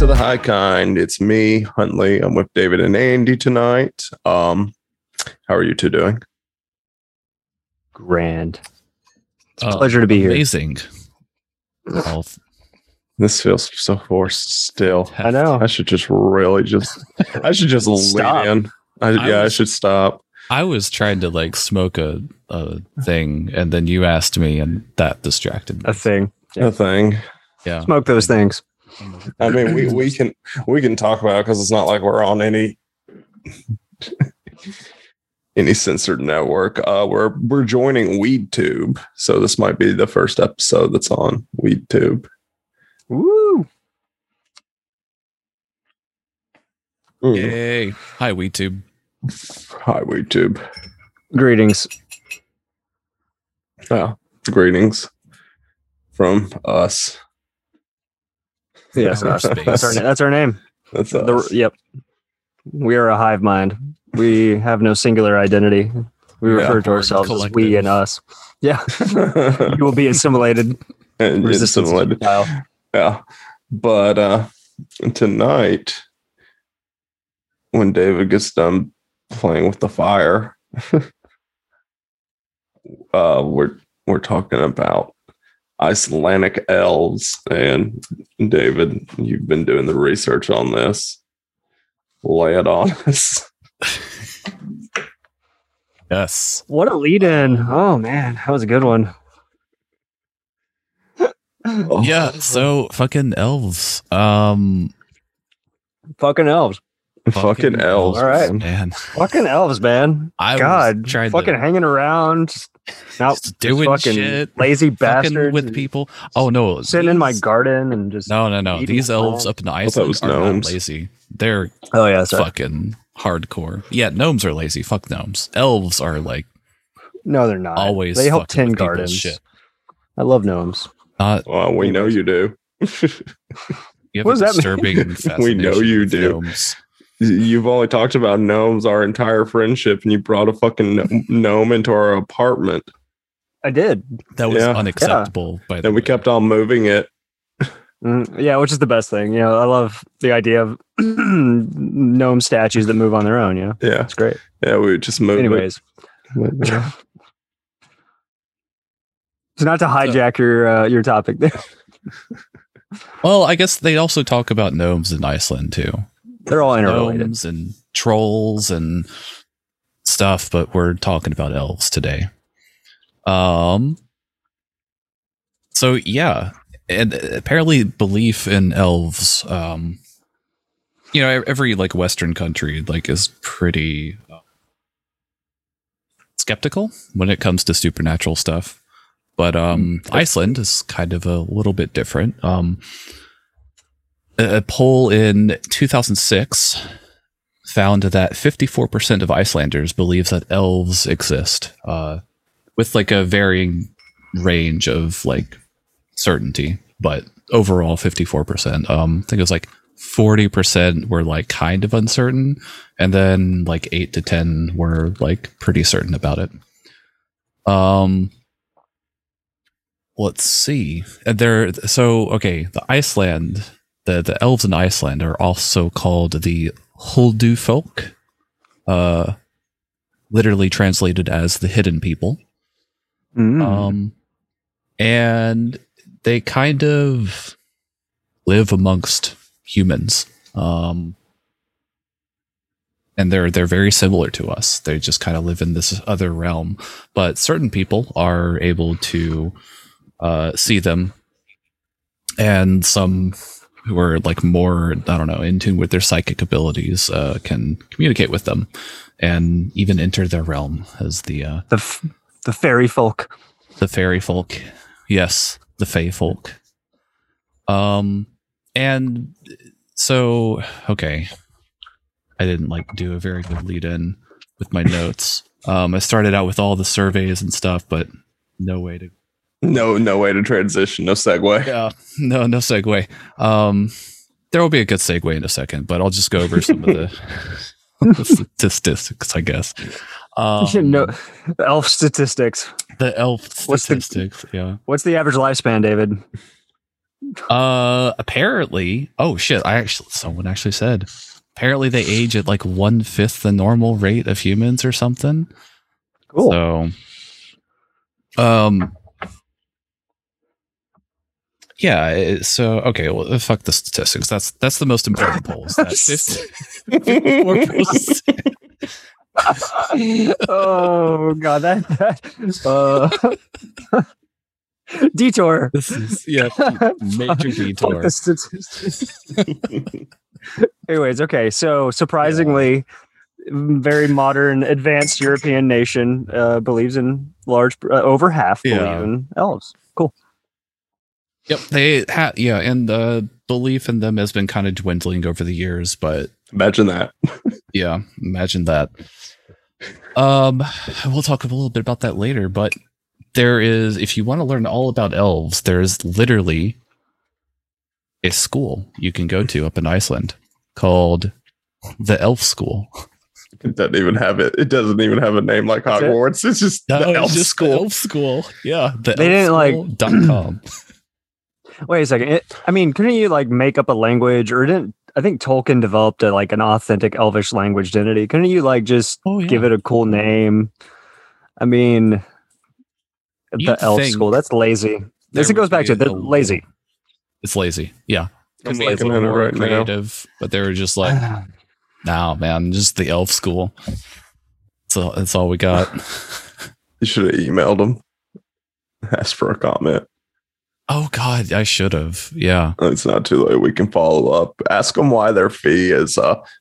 to the High Kind. It's me, Huntley. I'm with David and Andy tonight. How are you two doing? Grand. It's a pleasure to be here. Amazing. This feels so forced still. I know. I should just lean in. I should stop. I was trying to like smoke a thing, and then you asked me, and that distracted me. A thing. A thing. Yeah. Smoke those things. I mean, we can talk about it because it's not like we're on any censored network. We're joining WeedTube, so this might be the first episode that's on WeedTube. Woo! Yay! Hi, WeedTube. Hi, WeedTube. Greetings. Yeah, greetings from us. Yes, Outer space. that's our name. That's us. Yep. We are a hive mind. We have no singular identity. We refer to ourselves as we and us. Yeah. You will be assimilated. And assimilated. Yeah. But tonight, when David gets done playing with the fire, we're talking about Icelandic elves. And David, you've been doing the research on this. Lay it on us. Yes. What a lead in. Oh man, that was a good one. Yeah. So fucking elves. Fucking elves. Fucking elves. All right. Man. Fucking elves, man. I God, was trying fucking to hanging around. Now doing fucking shit, lazy fucking bastards with people. Oh no. sitting in my garden and just No. eating These elves plants. up in Iceland was are not gnomes. lazy. They're Oh yeah, sorry. fucking hardcore. Yeah, gnomes are lazy. Fuck gnomes. Elves are like No, they're not. always They help fucking tin with people's gardens. shit. I love gnomes. Not Well, we know you do. you have What a does that disturbing We know fascination you with do. gnomes. You've only talked about gnomes our entire friendship, and you brought a fucking gnome into our apartment. I did. That was Yeah. unacceptable. By the And we way. kept on moving it. Yeah, which is the best thing. You know, I love the idea of gnome statues that move on their own. You know, Yeah. it's great. Yeah, we just moved Anyways, it. so not to hijack your topic there. Well, I guess they also talk about gnomes in Iceland too. They're all interrelated. Gnomes and trolls and stuff, but we're talking about elves today. So yeah, and apparently belief in elves, you know, every like Western country like is pretty skeptical when it comes to supernatural stuff. But Iceland is kind of a little bit different. A poll in 2006 found that 54% of Icelanders believe that elves exist, with like a varying range of like certainty, but overall 54%. I think it was like 40% were like kind of uncertain, and then like 8 to 10 were like pretty certain about it. Let's see. The Iceland, the elves in Iceland are also called the Huldufolk, literally translated as the hidden people. And they kind of live amongst humans. And they're very similar to us. They just kind of live in this other realm. But certain people are able to see them, and some who are like more, I don't know, in tune with their psychic abilities can communicate with them and even enter their realm as the fairy folk. The fairy folk. Yes, the fae folk. And so, okay, I didn't like do a very good lead in with my notes. I started out with all the surveys and stuff, but no way to transition. No segue. Yeah, no segue. There will be a good segue in a second, but I'll just go over some of the statistics, I guess. No, the elf statistics. The elf statistics. Yeah. What's the average lifespan, David? Apparently, oh shit! Someone actually said apparently they age at like 1/5 the normal rate of humans or something. Cool. So, yeah. So okay, well, fuck the statistics. That's the most important polls. That 54%. Oh god, that detour. This is major detour. Anyways, okay, so surprisingly, very modern, advanced European nation believes in large, over half believe in elves. Cool. Yep, and the belief in them has been kind of dwindling over the years, but imagine that. Yeah, imagine that. We'll talk a little bit about that later, but there is, if you want to learn all about elves, there's literally a school you can go to up in Iceland called the Elf School. It doesn't even have it. It doesn't even have a name like Hogwarts. It's just the Elf School. The Elf School. Yeah, they didn't .com. Wait a second. Couldn't you like make up a language, or didn't? I think Tolkien developed an authentic Elvish language, didn't he? Couldn't you like just give it a cool name? The Elf School. That's lazy. This goes back to lazy. It's lazy. Yeah. I'm looking at it right creative, but they were just like, no, man, just the Elf School. So that's all we got. You should have emailed them. Asked for a comment. Oh God, I should have. Yeah, it's not too late. We can follow up. Ask them why their fee is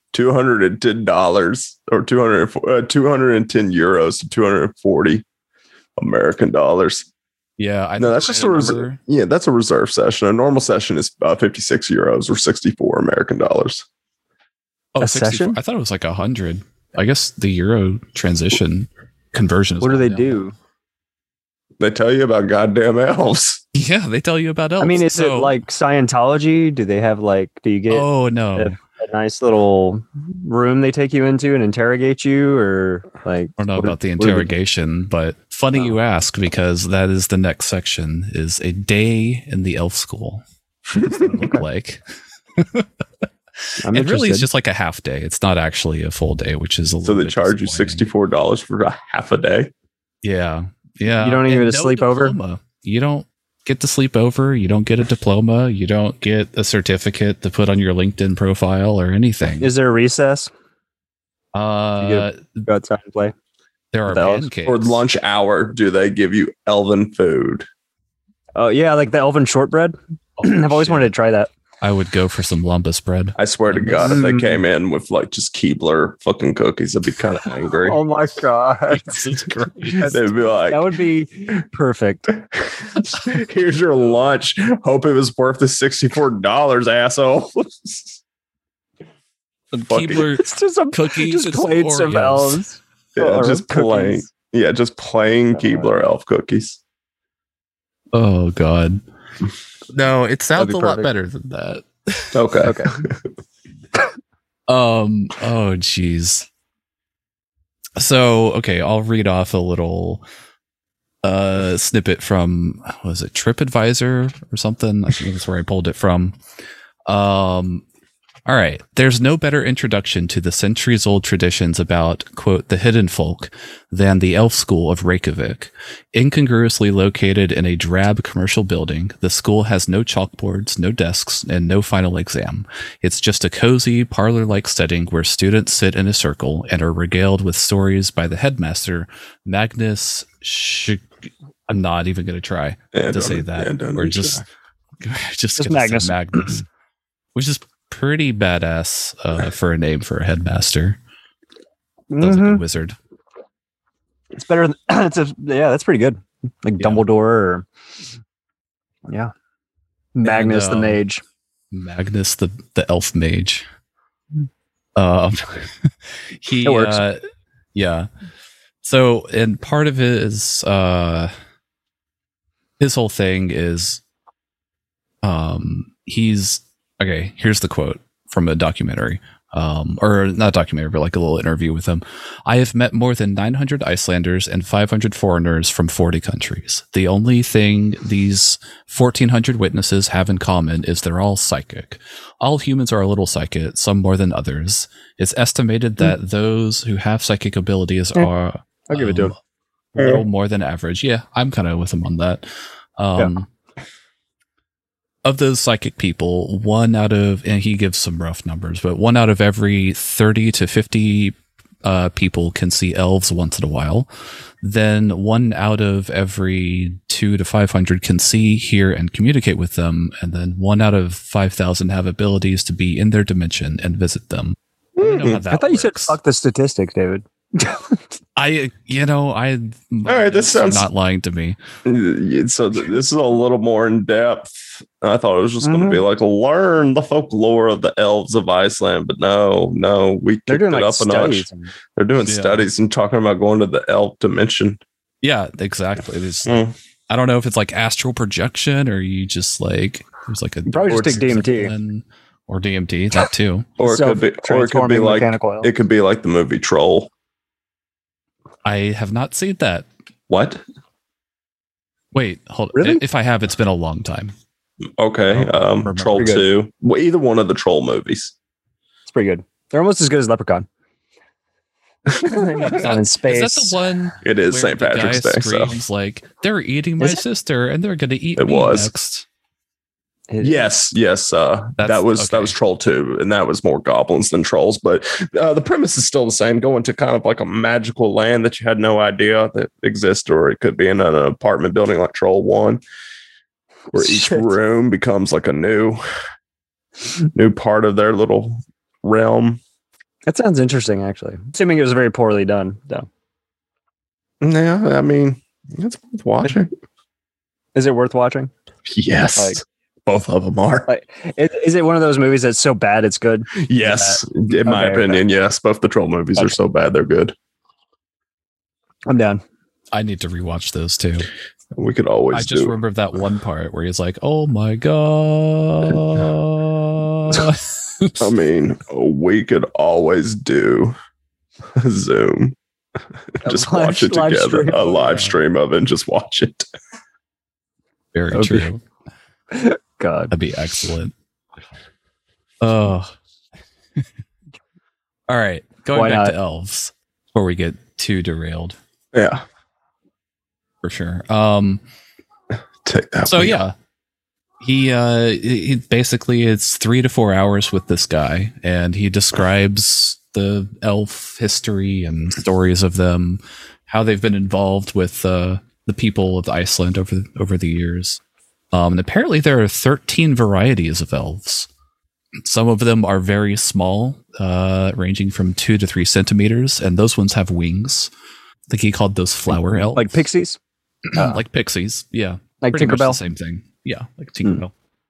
$210 or 210 euros to 240 American dollars. Yeah, I know that's just that's a reserve session. A normal session is 56 euros or 64 American dollars. Oh, a session? I thought it was like 100. I guess the euro transition conversion. What do they do? They tell you about goddamn elves. Yeah, they tell you about elves. Is it like Scientology? Do they have do you get a nice little room they take you into and interrogate you, or like? I don't know about the interrogation, but funny you ask, because that is the next section, is a day in the elf school. What does that look like? It really is just like a half day. It's not actually a full day, which is a little. So they charge you $64 for a half a day. Yeah. Yeah. You don't even get to sleep over? You don't get to sleep over. You don't get a diploma. You don't get a certificate to put on your LinkedIn profile or anything. Is there a recess? You go outside and play. There are pancakes. For lunch hour, do they give you elven food? Oh, yeah, like the elven shortbread. I've always wanted to try that. I would go for some lumbus bread. I swear to God, if they came in with like just Keebler fucking cookies, I'd be kind of angry. Oh my God. They'd be like, that would be perfect. Here's your lunch. Hope it was worth the $64, asshole. Some Keebler cookies. Just plates of elves. Yeah, just plain. Yeah, just plain Keebler elf cookies. Oh God. No, it sounds a lot better than that. Okay. Oh geez. So, okay, I'll read off a little snippet from, was it TripAdvisor or something? I think that's where I pulled it from. All right. There's no better introduction to the centuries-old traditions about, quote, the hidden folk than the elf school of Reykjavik. Incongruously located in a drab commercial building, the school has no chalkboards, no desks, and no final exam. It's just a cozy, parlor-like setting where students sit in a circle and are regaled with stories by the headmaster, Magnus I'm not even going to try to say that. Or just Magnus. Magnus. Which is pretty badass for a name for a headmaster. Sounds like a wizard. It's better than that's pretty good. Like Dumbledore or Magnus the mage. Magnus the elf mage. He it works. Yeah. So, and part of his whole thing is he's okay, here's the quote from a documentary. or not a documentary, but like a little interview with him. I have met more than 900 Icelanders and 500 foreigners from 40 countries. The only thing these 1,400 witnesses have in common is they're all psychic. All humans are a little psychic, some more than others. It's estimated that those who have psychic abilities are I'll give it to him. a little more than average. Yeah, I'm kind of with him on that. Of those psychic people, and he gives some rough numbers, but 1 out of every 30 to 50 people can see elves once in a while. Then 1 out of every 2 to 500 can see, hear, and communicate with them. And then 1 out of 5,000 have abilities to be in their dimension and visit them. I thought you said fuck the statistics, David. All right, this sounds not lying to me. So this is a little more in depth. I thought it was just going to be like learn the folklore of the elves of Iceland, but no, we kicked it up a notch. They're doing studies and talking about going to the elf dimension. Yeah, exactly. I don't know if it's like astral projection or you just like there's like a probably just take DMT or DMT that too, or it could be like it could be like the movie Troll. I have not seen that. What? Wait, hold on. Really? If I have, it's been a long time. Okay. Troll 2. Well, either one of the Troll movies. It's pretty good. They're almost as good as Leprechaun. Down in space. Is that the one? It is St. Patrick's Day. Screams like they're eating my sister and they're going to eat me next. Yes. That was Troll 2, and that was more goblins than trolls. But the premise is still the same: going to kind of like a magical land that you had no idea that exists, or it could be in an apartment building like Troll 1, where each room becomes like a new part of their little realm. That sounds interesting, actually. Assuming it was very poorly done, though. Yeah, I mean, it's worth watching. Is it worth watching? Yes. Both of them are. Is it one of those movies that's so bad it's good? Yes. In my opinion, yes. Both the Troll movies are so bad they're good. I'm down. I need to rewatch those too. We could always I just remember that one part where he's like, oh my God. I mean, we could always do a Zoom. Just watch it together. A live stream of it and just watch it. Very true. God, that'd be excellent. Oh, all right. Going back to elves before we get too derailed. Yeah, for sure. Take that. So he basically it's 3 to 4 hours with this guy, and he describes the elf history and stories of them, how they've been involved with the people of Iceland over the years. And apparently there are 13 varieties of elves. Some of them are very small, ranging from 2 to 3 centimeters, and those ones have wings. I think he called those flower elves. Like pixies? Like pixies, yeah. Like pretty Tinkerbell? much the same thing. Yeah, like Tinkerbell.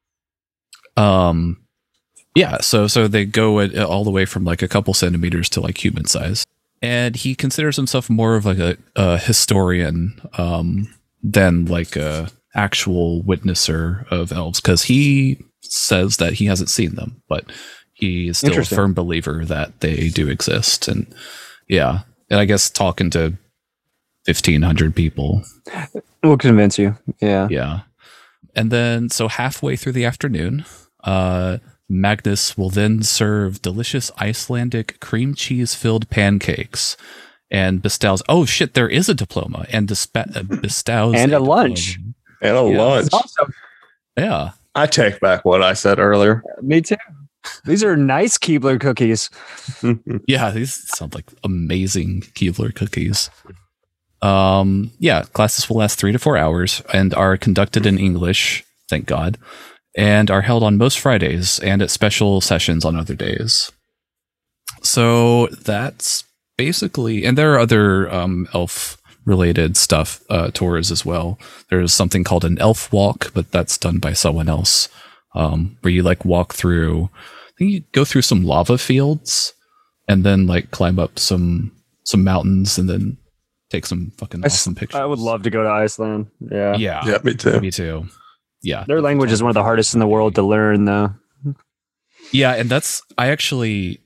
Yeah, so they go all the way from like a couple centimeters to like human size. And he considers himself more of like a historian than like a actual witnesser of elves, because he says that he hasn't seen them, but he is still a firm believer that they do exist. And yeah, and I guess talking to 1,500 people will convince you. Yeah. And then so halfway through the afternoon, Magnus will then serve delicious Icelandic cream cheese filled pancakes and bestows there is a diploma and bestows and a lunch. And a lunch. Awesome. Yeah. I take back what I said earlier. Me too. These are nice Keebler cookies. Yeah, these sound like amazing Keebler cookies. Classes will last 3 to 4 hours and are conducted in English, thank God, and are held on most Fridays and at special sessions on other days. So that's basically, and there are other elf related stuff, tours as well. There's something called an elf walk, but that's done by someone else, where you like walk through, I think you go through some lava fields and then like climb up some mountains and then take some fucking awesome pictures. I would love to go to Iceland. Yeah, me too. Yeah, their language is one of the hardest in the world to learn, though. Yeah, and I actually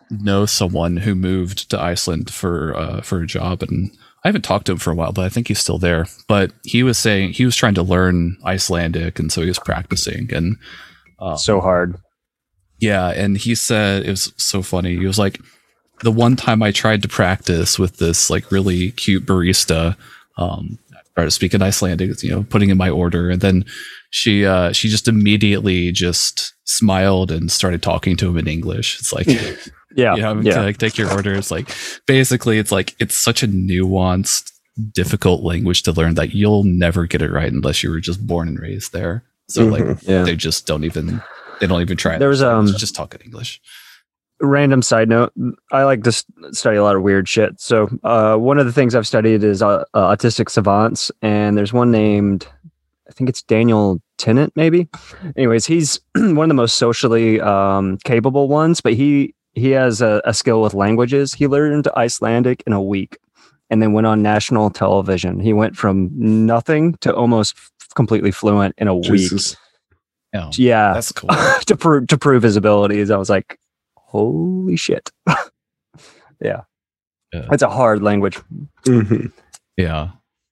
know someone who moved to Iceland for a job, and I haven't talked to him for a while, but I think he's still there. But he was saying he was trying to learn Icelandic, and so he was practicing, and so hard. Yeah, and he said it was so funny. He was like, the one time I tried to practice with this like really cute barista, I started speaking Icelandic, putting in my order, and then she just immediately just smiled and started talking to him in English. It's like, like take your order. It's like basically it's such a nuanced, difficult language to learn that you'll never get it right unless you were just born and raised there. So they just don't even try. There's just talking English. Random side note, I like to study a lot of weird shit. So one of the things I've studied is autistic savants, and there's one named, I think it's Daniel Tennant, maybe. Anyways, he's one of the most socially capable ones, but he has a skill with languages. He learned Icelandic in a week and then went on national television. He went from nothing to almost completely fluent in a week. Oh, yeah, that's cool. to prove his abilities. I was like, holy shit. Yeah. It's a hard language. Mm-hmm. Yeah,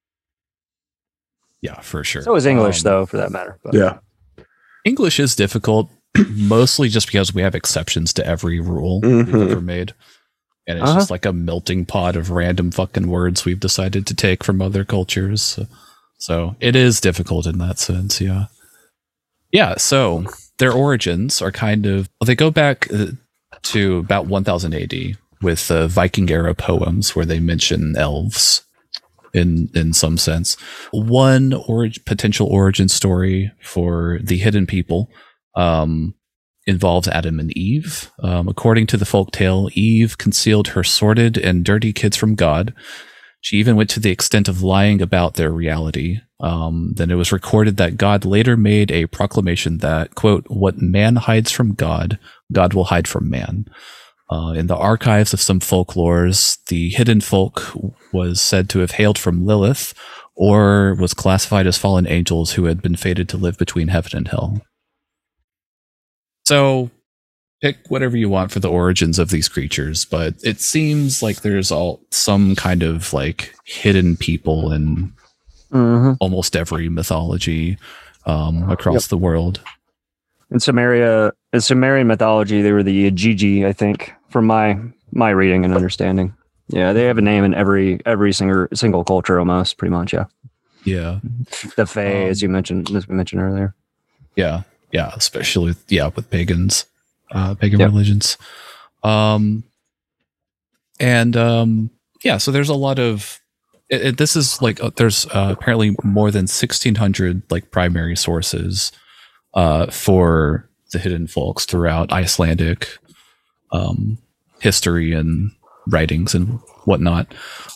for sure. So is English, though, for that matter. But. Yeah. English is difficult, mostly just because we have exceptions to every rule we've ever made. And it's just like a melting pot of random fucking words we've decided to take from other cultures. So it is difficult in that sense, yeah. Yeah, so their origins are they go back to about 1000 AD with Viking era poems where they mention elves in some sense. One potential origin story for the hidden people involves Adam and Eve. According to the folktale, Eve concealed her sordid and dirty kids from God. She even went to the extent of lying about their reality. Then it was recorded that God later made a proclamation that, quote, what man hides from God, God will hide from man. In the archives of some folklores, the hidden folk was said to have hailed from Lilith or was classified as fallen angels who had been fated to live between heaven and hell. So pick whatever you want for the origins of these creatures, but it seems like there's some kind of like hidden people in almost every mythology across the world. In Sumerian mythology, they were the Igigi, I think, from my reading and understanding. Yeah, they have a name in every single culture almost, pretty much. Yeah. Yeah. The Fae, as we mentioned earlier. Yeah. Yeah. Especially with pagans, pagan religions. So there's a lot of. This is like there's apparently more than 1,600 like primary sources for the hidden folks throughout Icelandic history and writings and whatnot.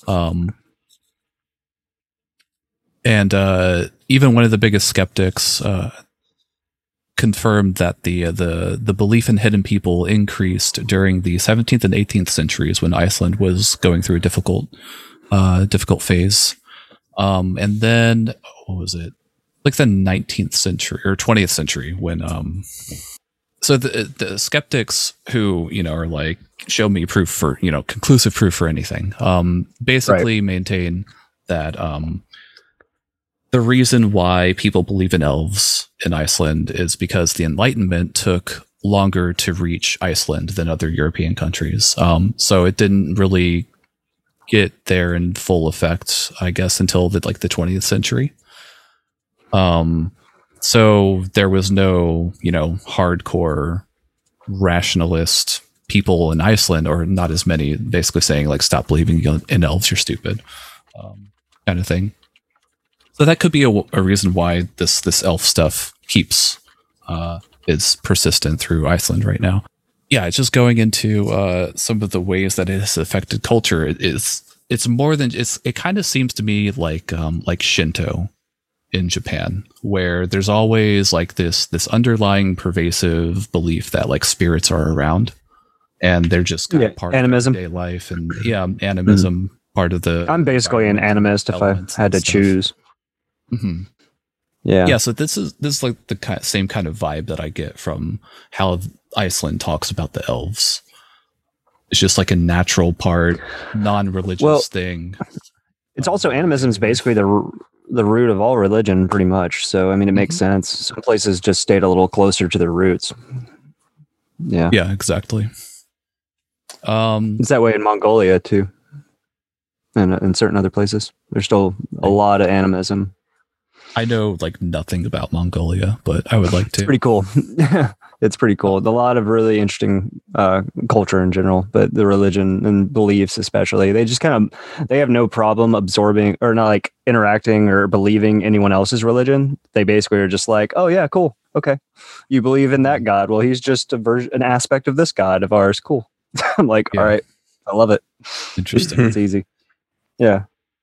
Even one of the biggest skeptics confirmed that the belief in hidden people increased during the 17th and 18th centuries when Iceland was going through a difficult phase. And then what was it? Like the 19th century or 20th century when so the skeptics who are like show me proof for conclusive proof for anything basically maintain that the reason why people believe in elves in Iceland is because the Enlightenment took longer to reach Iceland than other European countries. So it didn't really get there in full effect, I guess, until the 20th century. So there was no, hardcore rationalist people in Iceland, or not as many, basically saying like, stop believing in elves, you're stupid, kind of thing. So that could be a reason why this elf stuff is persistent through Iceland right now. Yeah, it's just going into some of the ways that it has affected culture. It's more than it kind of seems to me like Shinto in Japan, where there's always like this underlying pervasive belief that like spirits are around, and they're just kind of part animism. of everyday life, and animism part of the. I'm basically an animist if I had to choose. Mm-hmm. Yeah. So this is like the same kind of vibe that I get from how Iceland talks about the elves. It's just like a natural part, non-religious thing. It's also animism is basically the root of all religion, pretty much. So I mean, it makes sense. Some places just stayed a little closer to their roots. Yeah. Yeah, exactly. It's that way in Mongolia too, and in certain other places. There's still a lot of animism. I know like nothing about Mongolia, but I would like to. It's pretty cool. It's pretty cool. A lot of really interesting culture in general, but the religion and beliefs especially, they just they have no problem absorbing or not like interacting or believing anyone else's religion. They basically are just like, oh yeah, cool. Okay. You believe in that God. Well, he's just an aspect of this God of ours. Cool. I'm like, all right. I love it. Interesting. It's easy. Yeah.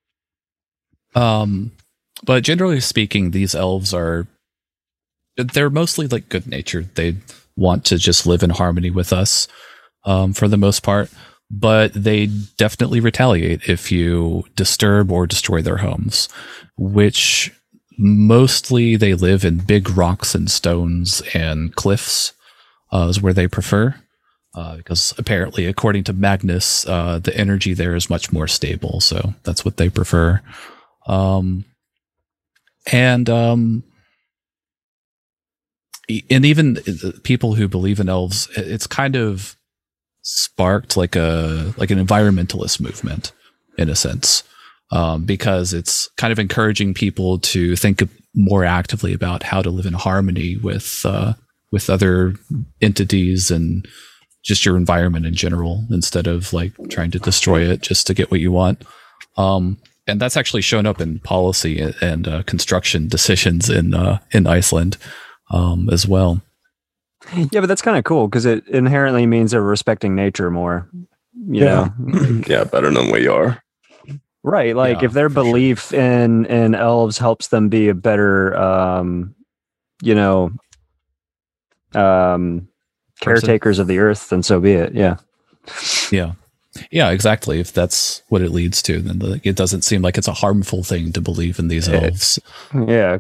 But generally speaking, these elves they're mostly like good natured. They want to just live in harmony with us, for the most part, but they definitely retaliate if you disturb or destroy their homes, which mostly they live in big rocks and stones and cliffs, is where they prefer. Because apparently, according to Magnus, the energy there is much more stable. So that's what they prefer. And even people who believe in elves, it's kind of sparked like an environmentalist movement in a sense, because it's kind of encouraging people to think more actively about how to live in harmony with other entities and just your environment in general, instead of like trying to destroy it just to get what you want. And that's actually shown up in policy and construction decisions in Iceland as well. Yeah, but that's kind of cool because it inherently means they're respecting nature more. You know? Yeah, better than we are. Right. Like if their belief in elves helps them be a better, caretakers of the earth, then so be it. Yeah. Yeah, exactly. If that's what it leads to, then it doesn't seem like it's a harmful thing to believe in these elves. Yeah.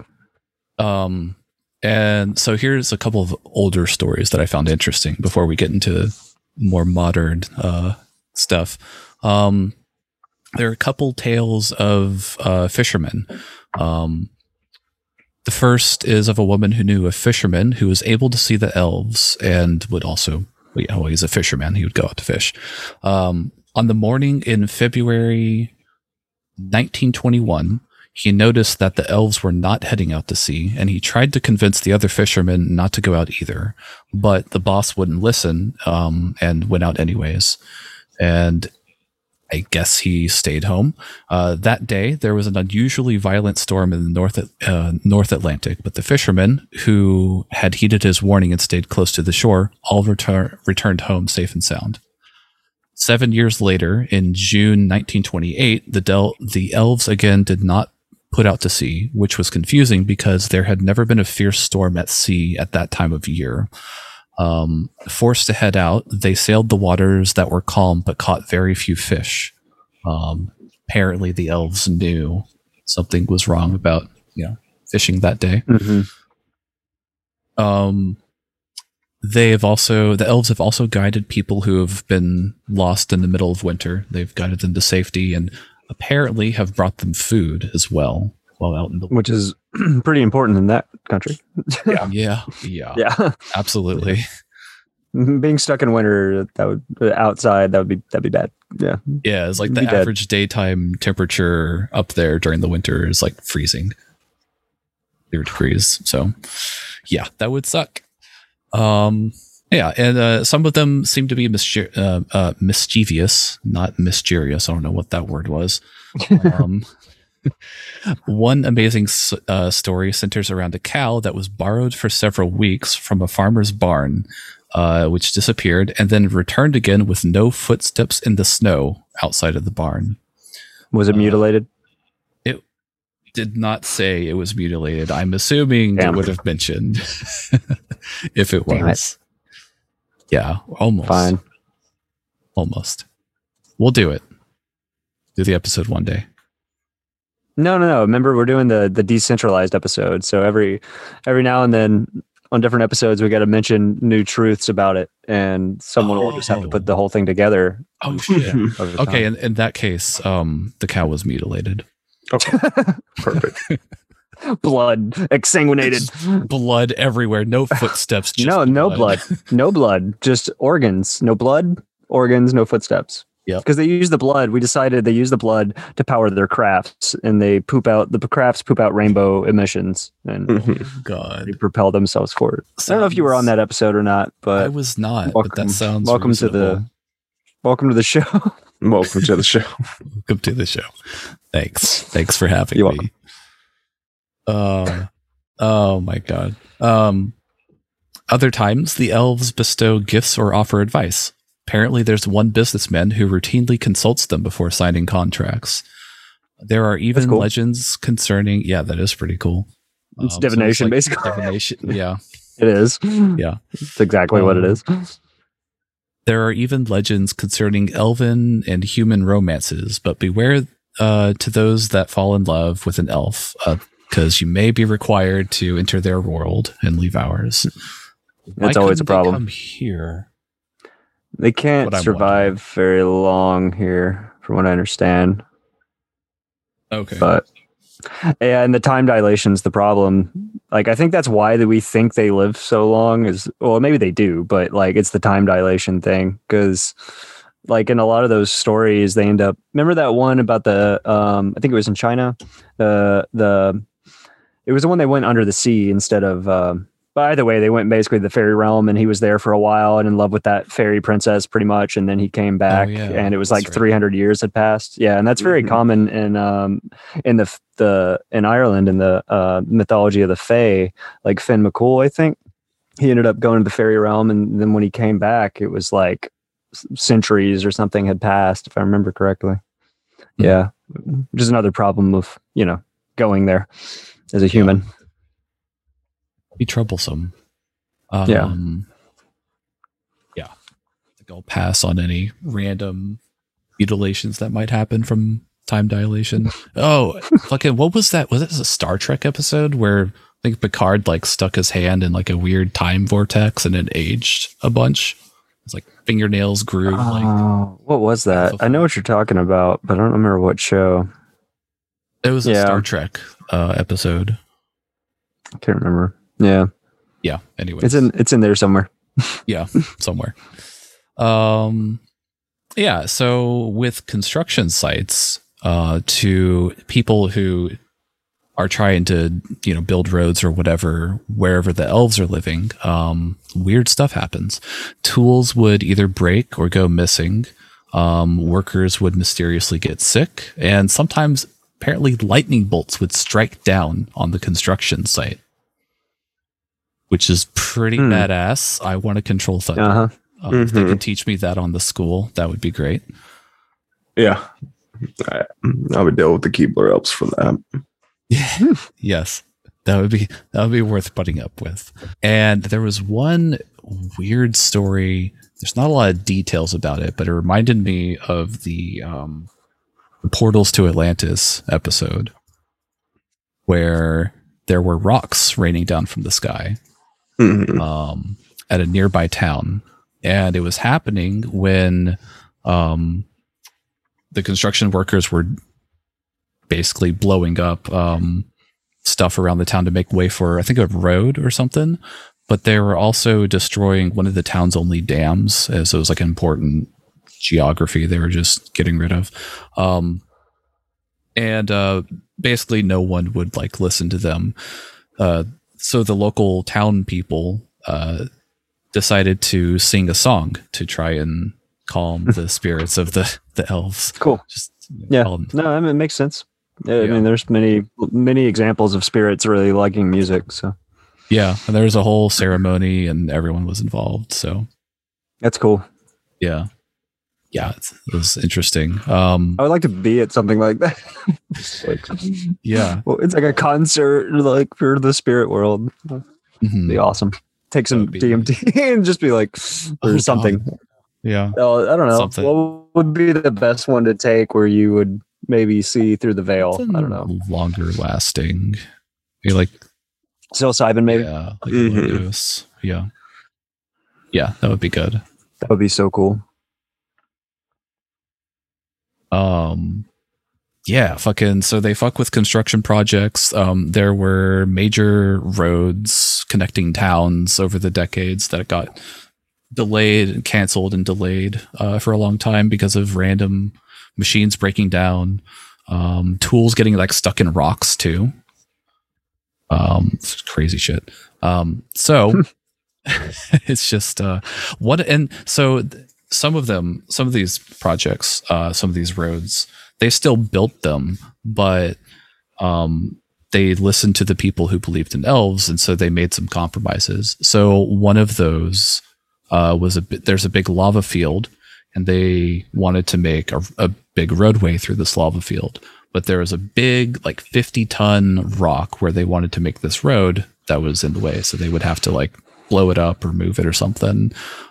And so here's a couple of older stories that I found interesting before we get into more modern stuff. There are a couple tales of fishermen. The first is of a woman who knew a fisherman who was able to see the elves and would also, he's a fisherman. He would go out to fish. On the morning in February 1921, he noticed that the elves were not heading out to sea, and he tried to convince the other fishermen not to go out either. But the boss wouldn't listen, and went out anyways. And I guess he stayed home. That day, there was an unusually violent storm in the North Atlantic, but the fishermen, who had heeded his warning and stayed close to the shore, all returned home safe and sound. 7 years later, in June 1928, the elves again did not put out to sea, which was confusing because there had never been a fierce storm at sea at that time of year. Forced to head out, they sailed the waters that were calm but caught very few fish. Apparently the elves knew something was wrong about fishing that day. The elves have also guided people who have been lost in the middle of winter. They've guided them to safety and apparently have brought them food as well while out in the which is pretty important in that country. Yeah, absolutely. Being stuck in winter, that'd be bad. Yeah, it's like the average daytime temperature up there during the winter is like freezing, 0 degrees. So yeah, that would suck. And some of them seem to be mischievous, not mysterious. I don't know what that word was. One amazing story centers around a cow that was borrowed for several weeks from a farmer's barn, which disappeared and then returned again with no footsteps in the snow outside of the barn. Was it mutilated? It did not say it was mutilated. I'm assuming it would have mentioned if it was. Yeah, almost. Fine. Almost. We'll do it. Do the episode one day. No. Remember, we're doing the decentralized episode. So every now and then, on different episodes, we got to mention new truths about it, and someone will just have to put the whole thing together. Oh shit! Okay, in that case, the cow was mutilated. Okay, perfect. Blood exsanguinated, blood everywhere. No footsteps. Just no blood, no blood, just organs. No blood, organs, no footsteps. Yeah, because they use the blood. We decided they use the blood to power their crafts, and the crafts poop out rainbow emissions, and God, they propel themselves forward. I don't know if you were on that episode or not, but I was not. But that sounds welcome reasonable. Welcome to the show. Welcome to the show. Welcome to the show. Thanks for having me. Oh my God. Other times, the elves bestow gifts or offer advice. Apparently, there's one businessman who routinely consults them before signing contracts. There are even legends concerning... Yeah, that is pretty cool. It's divination, basically. Divination, yeah. It is. Yeah. It's exactly what it is. There are even legends concerning elven and human romances, but beware to those that fall in love with an elf, because you may be required to enter their world and leave ours. That's always a problem. Come here. They can't survive very long here, from what I understand. Okay. But yeah, and the time dilation's the problem. Like, I think that's why we think they live so long is, well, maybe they do, but like it's the time dilation thing. Because like in a lot of those stories, they end up, remember that one about the, I think it was in China, it was the one they went under the sea instead of, but either way, they went basically to the fairy realm, and he was there for a while and in love with that fairy princess pretty much. And then he came back, and it was like 300 years had passed. Yeah. And that's very common in Ireland, in the mythology of the Fae, like Finn McCool, I think. He ended up going to the fairy realm, and then when he came back, it was like centuries or something had passed, if I remember correctly. Mm-hmm. Yeah. Which is another problem of, going there as a human. Be troublesome. Yeah. I think I'll pass on any random mutilations that might happen from time dilation. Oh, fucking, what was that? Was it a Star Trek episode where I think Picard like stuck his hand in like a weird time vortex and it aged a bunch? It's like fingernails grew. What was that? I know what you're talking about, but I don't remember what show. It was a Star Trek episode. I can't remember. Yeah. Anyway, it's in there somewhere. Yeah, somewhere. So with construction sites, to people who are trying to build roads or whatever wherever the elves are living, weird stuff happens. Tools would either break or go missing. Workers would mysteriously get sick, and sometimes apparently lightning bolts would strike down on the construction site, which is pretty badass. I want to control thunder. If they can teach me that on the school, that would be great. Yeah. I would deal with the Keebler Elves for that. Yes. That would be worth putting up with. And there was one weird story. There's not a lot of details about it, but it reminded me of the Portals to Atlantis episode, where there were rocks raining down from the sky at a nearby town. And it was happening when the construction workers were basically blowing up stuff around the town to make way for, I think, a road or something. But they were also destroying one of the town's only dams, as it was like an important geography they were just getting rid of. And basically no one would like listen to them. So the local town people decided to sing a song to try and calm the spirits of the elves. Cool. No, I mean, it makes sense. I mean, there's many examples of spirits really liking music. So yeah, and there was a whole ceremony and everyone was involved. So that's cool. Yeah, it was interesting. I would like to be at something like that. Well, it's like a concert like for the spirit world. Be awesome. Take some DMT and just be like, or something. God. Yeah. I don't know. Something. What would be the best one to take where you would maybe see through the veil? I don't know. Longer lasting. Maybe like Psilocybin, maybe. Yeah, like low dose. Yeah. Yeah, that would be good. That would be so cool. Yeah, so they fuck with construction projects. There were major roads connecting towns over the decades that got delayed and canceled and delayed for a long time because of random machines breaking down, tools getting like stuck in rocks too. It's crazy shit. So it's just some of these projects, some of these roads, they still built them, but they listened to the people who believed in elves, and so they made some compromises. So one of those there's a big lava field, and they wanted to make a big roadway through this lava field, but there was a big, like 50-ton rock where they wanted to make this road that was in the way, so they would have to like blow it up or move it or something.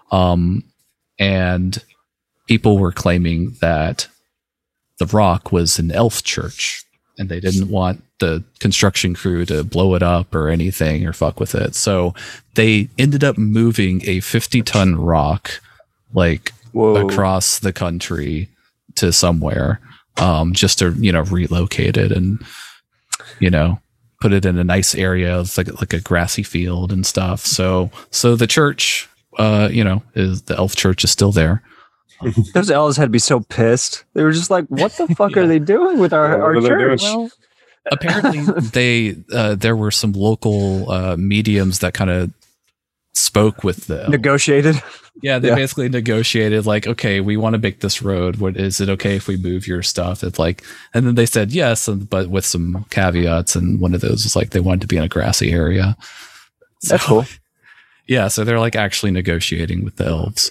And people were claiming that the rock was an elf church, and they didn't want the construction crew to blow it up or anything or fuck with it. So they ended up moving a 50-ton rock like across the country to somewhere, just to, relocate it and, put it in a nice area. It's like a grassy field and stuff. So the church, the elf church is still there. Those elves had to be so pissed. They were just like, what the fuck are they doing with our church? Well, apparently there were some local mediums that kind of spoke with the elves. Negotiated. Yeah, they basically negotiated like, okay, we want to make this road. What is it okay if we move your stuff? It's like, and then they said yes, but with some caveats. And one of those was like they wanted to be in a grassy area. That's cool. Yeah, so they're like actually negotiating with the elves.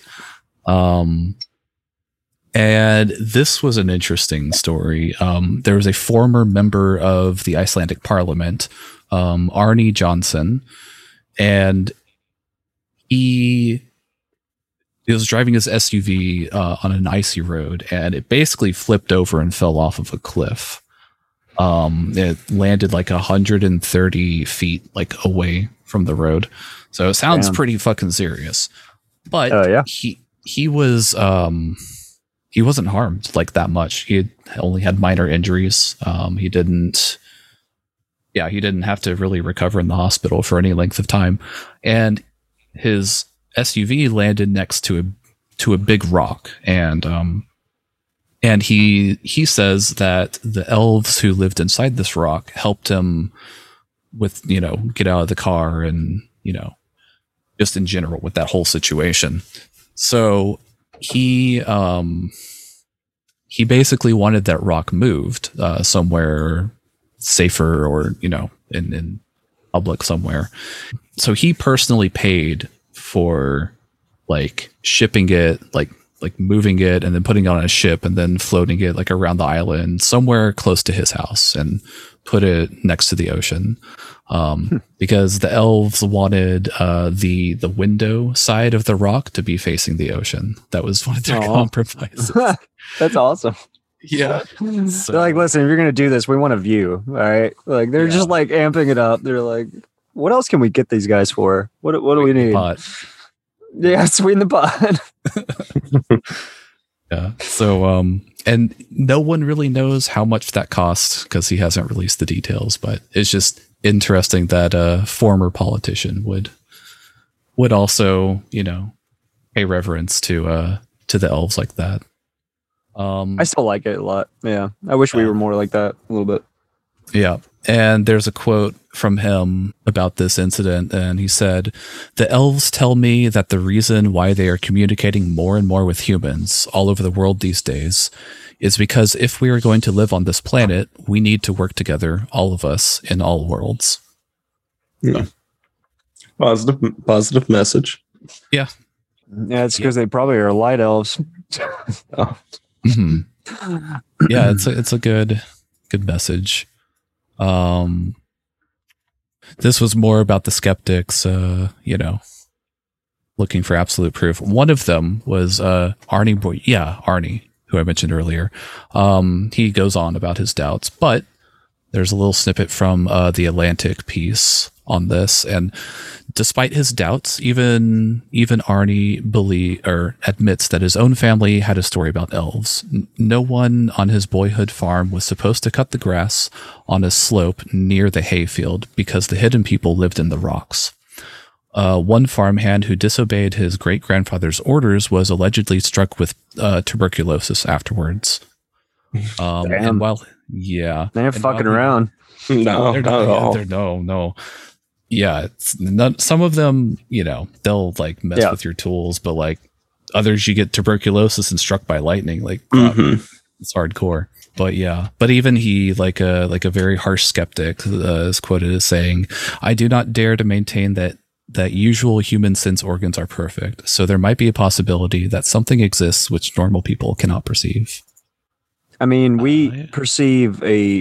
And this was an interesting story. There was a former member of the Icelandic Parliament, Arne Johnson, and he was driving his SUV on an icy road, and it basically flipped over and fell off of a cliff. It landed like 130 feet like away from the road, so it sounds pretty fucking serious. But he was he wasn't harmed like that much. He only had minor injuries. He didn't have to really recover in the hospital for any length of time. And his SUV landed next to a big rock. And he says that the elves who lived inside this rock helped him with, get out of the car and, just in general with that whole situation. So he basically wanted that rock moved somewhere safer or, in public somewhere. So he personally paid for like shipping it, like moving it and then putting it on a ship and then floating it like around the island somewhere close to his house and put it next to the ocean. Because the elves wanted the window side of the rock to be facing the ocean. That was one of their compromises. That's awesome. Yeah. So, they're like, listen, if you're gonna do this, we want a view. All right. Like they're just like amping it up. They're like, what else can we get these guys for? What do we need? Yeah, sweeten the pot. Yeah. So and no one really knows how much that costs because he hasn't released the details, but it's just interesting that a former politician would also, pay reverence to the elves like that. I still like it a lot. Yeah. I wish we were more like that a little bit. Yeah. And there's a quote from him about this incident, and he said, "The elves tell me that the reason why they are communicating more and more with humans all over the world these days is because if we are going to live on this planet, we need to work together, all of us, in all worlds." Yeah. Positive message. Yeah. Yeah, it's because they probably are light elves. Oh. Mm-hmm. Yeah, it's a good message. This was more about the skeptics, looking for absolute proof. One of them was Arne, who I mentioned earlier. He goes on about his doubts, but There's a little snippet from the Atlantic piece on this, and despite his doubts, even Arnie admits that his own family had a story about elves. No one on his boyhood farm was supposed to cut the grass on a slope near the hayfield because the hidden people lived in the rocks. One farmhand who disobeyed his great-grandfather's orders was allegedly struck with tuberculosis afterwards. And while they're fucking around. No, they're not at all. No. Yeah, some of them, they'll like mess with your tools, but like others, you get tuberculosis and struck by lightning. Like it's hardcore. But even he, like a very harsh skeptic, is quoted as saying, "I do not dare to maintain that usual human sense organs are perfect. So there might be a possibility that something exists which normal people cannot perceive." I mean, we perceive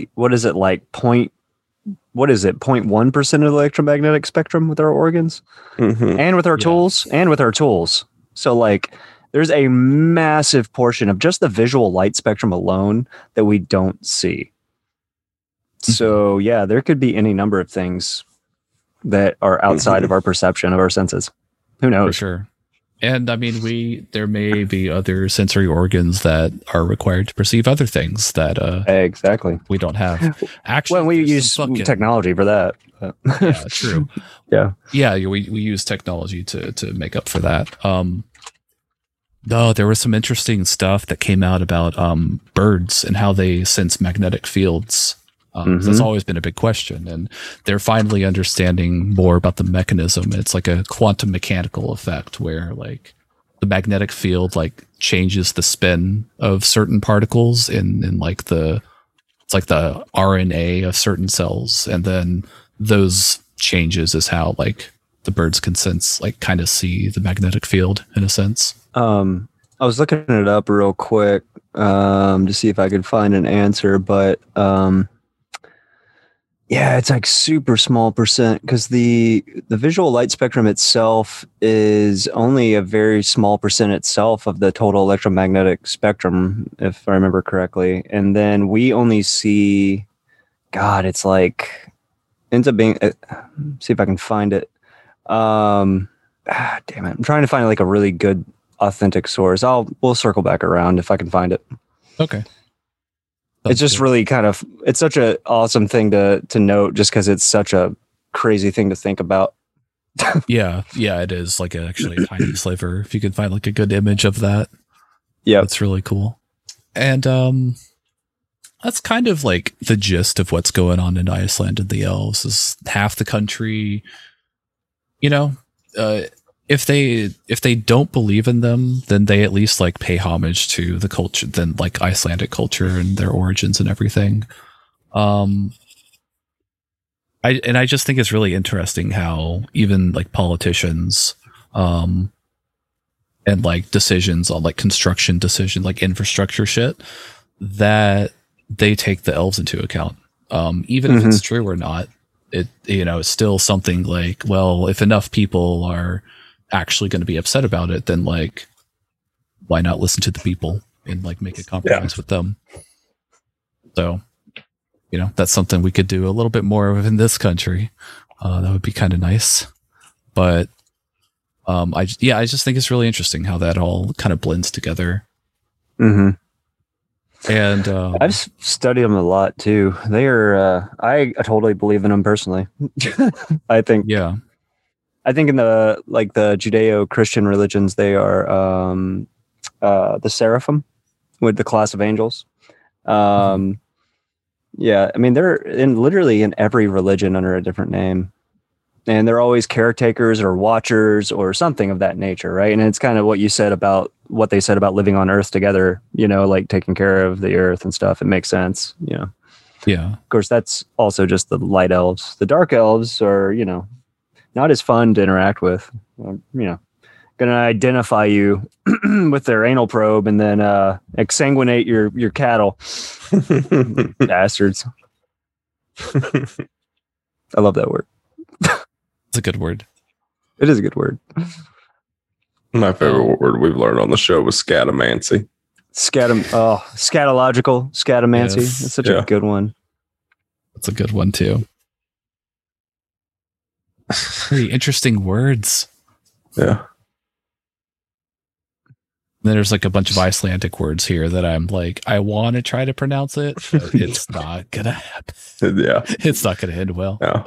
0.1% of the electromagnetic spectrum with our organs and with our tools. So like there's a massive portion of just the visual light spectrum alone that we don't see. So yeah, there could be any number of things that are outside of our perception of our senses. Who knows? For sure. And I mean, there may be other sensory organs that are required to perceive other things that exactly we don't have. Actually, well, we use technology for that. Yeah, true. Yeah, we use technology to make up for that. There was some interesting stuff that came out about birds and how they sense magnetic fields. That's always been a big question, and they're finally understanding more about the mechanism. It's like a quantum mechanical effect where like the magnetic field like changes the spin of certain particles in like the RNA of certain cells, and then those changes is how like the birds can sense, like kind of see the magnetic field in a sense. I was looking it up real quick to see if I could find an answer, but yeah, it's like super small percent because the visual light spectrum itself is only a very small percent itself of the total electromagnetic spectrum, if I remember correctly. And then we only see, it's like, ends up being, see if I can find it. Damn it. I'm trying to find like a really good authentic source. We'll circle back around if I can find it. Okay. It's just really it's such an awesome thing to note just because it's such a crazy thing to think about. Yeah, it is like actually a tiny sliver. If you could find like a good image of that. Yeah. That's really cool. And that's kind of like the gist of what's going on in Iceland and the elves is half the country, if they don't believe in them, then they at least like pay homage to the culture, then like Icelandic culture and their origins and everything. I just think it's really interesting how even like politicians, and like decisions on like construction decision, like infrastructure shit, that they take the elves into account. Even if it's true or not, it's still something like, well, if enough people are actually going to be upset about it, then like why not listen to the people and like make a compromise with them? So that's something we could do a little bit more of in this country. That would be kind of nice. But I just think it's really interesting how that all kind of blends together. And I've studied them a lot too. They are I totally believe in them personally. I think in the Judeo-Christian religions, they are the seraphim with the class of angels. Yeah, I mean, they're literally in every religion under a different name. And they're always caretakers or watchers or something of that nature, right? And it's kind of what they said about living on Earth together, like taking care of the Earth and stuff. It makes sense, Yeah. Of course, that's also just the light elves. The dark elves are, not as fun to interact with. Going to identify you with their anal probe and then exsanguinate your cattle. Bastards. I love that word. It's a good word. It is a good word. My favorite word we've learned on the show was scatomancy. Scatological scatomancy. Yes. That's such a good one. That's a good one too. Very interesting words. Yeah. Then there's like a bunch of Icelandic words here that I'm like, I want to try to pronounce it, but it's not gonna happen. Yeah, it's not gonna end well. Yeah.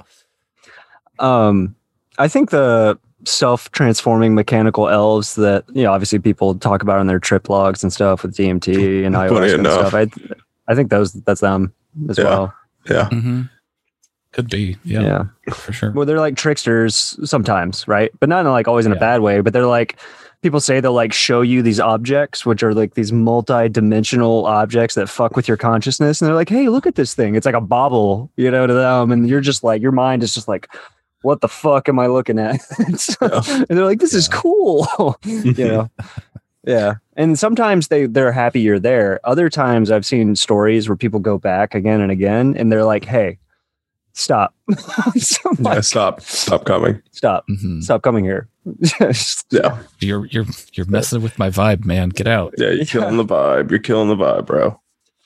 I think the self-transforming mechanical elves that obviously people talk about in their trip logs and stuff with DMT and ayahuasca and stuff. I think that's them as well. Yeah. Mm-hmm. Could be. Yeah, for sure. Well, they're like tricksters sometimes, right? But not like always in a bad way. But they're like, people say they'll like show you these objects, which are like these multi-dimensional objects that fuck with your consciousness. And they're like, hey, look at this thing. It's like a bauble, to them. And you're just like, your mind is just like, what the fuck am I looking at? And they're like, this is cool. Yeah. And sometimes they're happy you're there. Other times I've seen stories where people go back again and again and they're like, hey, stop. Stop coming. Stop. Mm-hmm. Stop coming here. Yeah. You're messing with my vibe, man. Get out. Yeah, you're killing the vibe. You're killing the vibe, bro.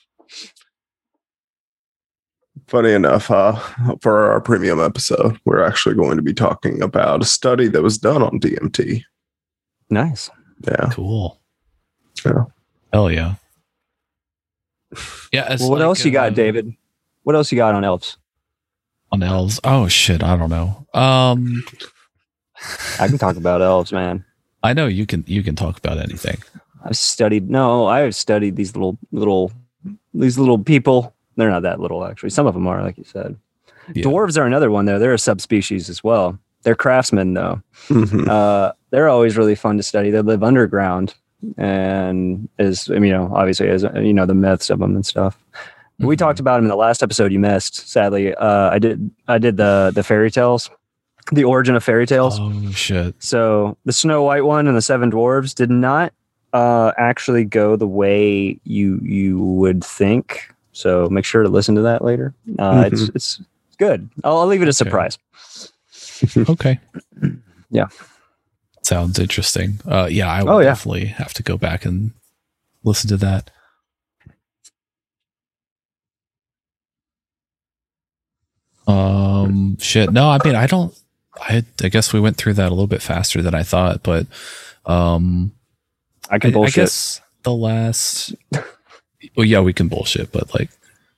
Funny enough, for our premium episode, we're actually going to be talking about a study that was done on DMT. Nice. Yeah. Cool. Yeah. Hell yeah. Yeah. Well, what else you got, David? What else you got on elves? On elves? Oh shit, I don't know. I can talk about elves, man. I know you can talk about anything. I've studied these little people. They're not that little, actually. Some of them are, like you said. Yeah. Dwarves are another one, though. They're a subspecies as well. They're craftsmen, though. Mm-hmm. They're always really fun to study. They live underground, and obviously, as the myths of them and stuff. Mm-hmm. We talked about them in the last episode you missed. Sadly, I did the fairy tales, the origin of fairy tales. Oh shit! So the Snow White one and the Seven Dwarves did not actually go the way you would think. So make sure to listen to that later. It's good. I'll leave it a surprise. Okay. Yeah. Sounds interesting. I will definitely have to go back and listen to that. Shit. No, I mean, I guess we went through that a little bit faster than I thought, but I can bullshit. I guess the last well, yeah, we can bullshit, but like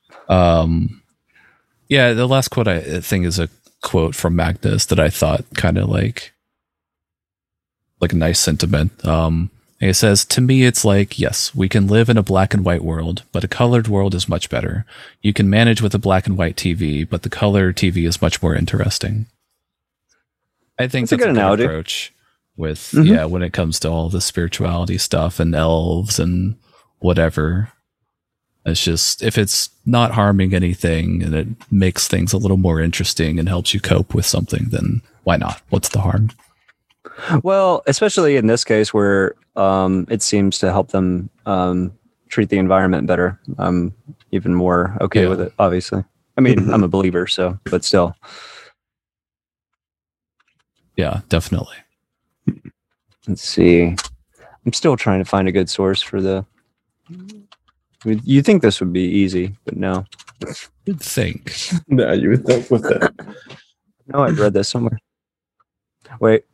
the last quote I think is a quote from Magnus that I thought kind of like a nice sentiment. It says, to me, it's like, yes, we can live in a black and white world, but a colored world is much better. You can manage with a black and white TV, but the color TV is much more interesting. I think that's a good analogy. Approach with, when it comes to all the spirituality stuff and elves and whatever. It's just, if it's not harming anything and it makes things a little more interesting and helps you cope with something, then why not? What's the harm? Well, especially in this case where it seems to help them treat the environment better. I'm even more okay with it, obviously. I mean, I'm a believer, but still. Yeah, definitely. Let's see. I'm still trying to find a good source for the... You think this would be easy, but no. You'd think. No, you would think with it. No, I've read this somewhere. Wait.